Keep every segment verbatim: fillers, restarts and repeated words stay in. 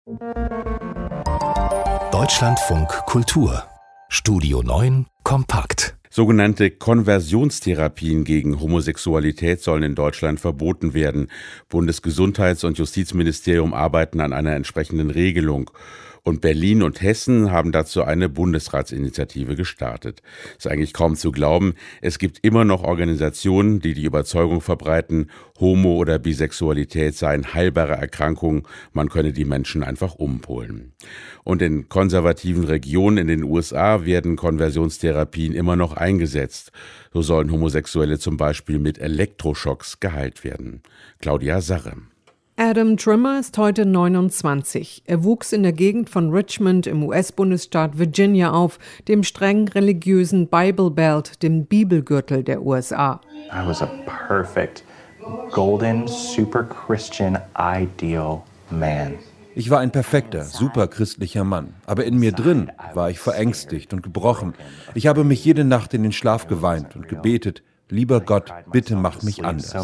Deutschlandfunk Kultur Studio neun Kompakt. Sogenannte Konversionstherapien gegen Homosexualität sollen in Deutschland verboten werden. Bundesgesundheits- und Justizministerium arbeiten an einer entsprechenden Regelung. Und Berlin und Hessen haben dazu eine Bundesratsinitiative gestartet. Ist eigentlich kaum zu glauben, es gibt immer noch Organisationen, die die Überzeugung verbreiten, Homo- oder Bisexualität seien heilbare Erkrankungen, man könne die Menschen einfach umpolen. Und in konservativen Regionen in den U S A werden Konversionstherapien immer noch eingesetzt. So sollen Homosexuelle zum Beispiel mit Elektroschocks geheilt werden. Claudia Sarre. Adam Trimmer ist heute neunundzwanzig. Er wuchs in der Gegend von Richmond im U S-Bundesstaat Virginia auf, dem streng religiösen Bible Belt, dem Bibelgürtel der U S A. I was a perfect, golden, super Christian, ideal man. Ich war ein perfekter, superchristlicher Mann. Aber in mir drin war ich verängstigt und gebrochen. Ich habe mich jede Nacht in den Schlaf geweint und gebetet: Lieber Gott, bitte mach mich anders.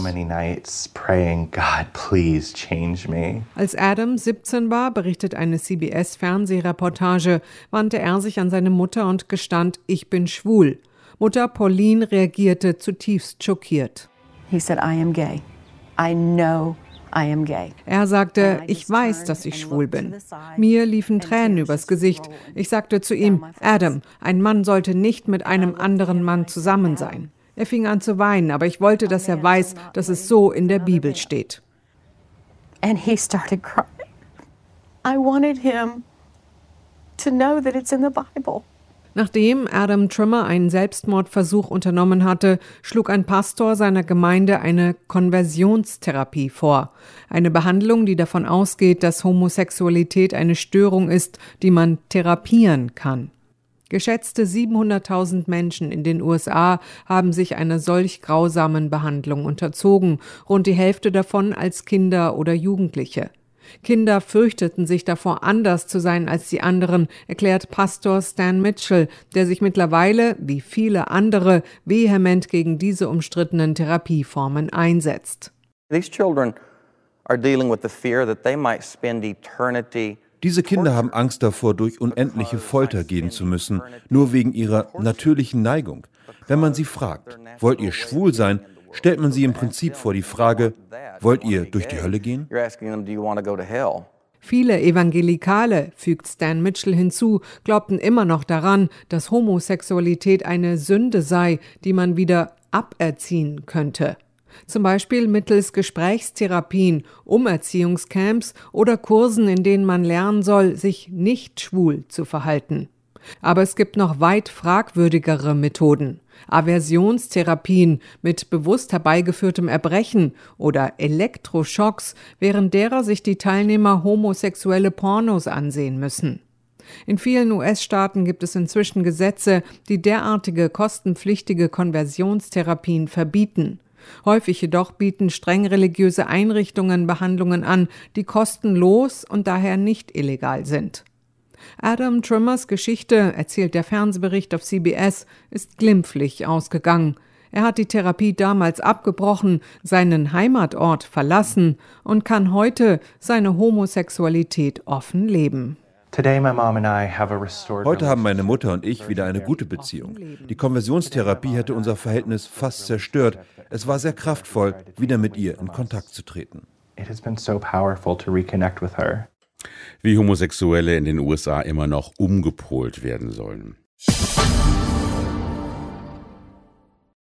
Als Adam siebzehn war, berichtet eine C B S-Fernsehreportage, wandte er sich an seine Mutter und gestand: Ich bin schwul. Mutter Pauline reagierte zutiefst schockiert. He said, I am gay. I know I am gay. Er sagte: Ich weiß, dass ich schwul bin. Mir liefen Tränen übers Gesicht. Ich sagte zu ihm: Adam, ein Mann sollte nicht mit einem anderen Mann zusammen sein. Er fing an zu weinen, aber ich wollte, dass er weiß, dass es so in der Bibel steht. And he started crying. I wanted him to know that it's in the Bible. Nachdem Adam Trimmer einen Selbstmordversuch unternommen hatte, schlug ein Pastor seiner Gemeinde eine Konversionstherapie vor. Eine Behandlung, die davon ausgeht, dass Homosexualität eine Störung ist, die man therapieren kann. Geschätzte siebenhunderttausend Menschen in den U S A haben sich einer solch grausamen Behandlung unterzogen, rund die Hälfte davon als Kinder oder Jugendliche. Kinder fürchteten sich davor, anders zu sein als die anderen, erklärt Pastor Stan Mitchell, der sich mittlerweile, wie viele andere, vehement gegen diese umstrittenen Therapieformen einsetzt. These children are dealing with the fear that they might spend eternity. Diese Kinder haben Angst davor, durch unendliche Folter gehen zu müssen, nur wegen ihrer natürlichen Neigung. Wenn man sie fragt, wollt ihr schwul sein, stellt man sie im Prinzip vor die Frage, wollt ihr durch die Hölle gehen? Viele Evangelikale, fügt Stan Mitchell hinzu, glaubten immer noch daran, dass Homosexualität eine Sünde sei, die man wieder aberziehen könnte. Zum Beispiel mittels Gesprächstherapien, Umerziehungscamps oder Kursen, in denen man lernen soll, sich nicht schwul zu verhalten. Aber es gibt noch weit fragwürdigere Methoden. Aversionstherapien mit bewusst herbeigeführtem Erbrechen oder Elektroschocks, während derer sich die Teilnehmer homosexuelle Pornos ansehen müssen. In vielen U S-Staaten gibt es inzwischen Gesetze, die derartige kostenpflichtige Konversionstherapien verbieten. Häufig jedoch bieten streng religiöse Einrichtungen Behandlungen an, die kostenlos und daher nicht illegal sind. Adam Trimmers Geschichte, erzählt der Fernsehbericht auf C B S, ist glimpflich ausgegangen. Er hat die Therapie damals abgebrochen, seinen Heimatort verlassen und kann heute seine Homosexualität offen leben. Heute haben meine Mutter und ich wieder eine gute Beziehung. Die Konversionstherapie hätte unser Verhältnis fast zerstört. Es war sehr kraftvoll, wieder mit ihr in Kontakt zu treten. Wie Homosexuelle in den U S A immer noch umgepolt werden sollen.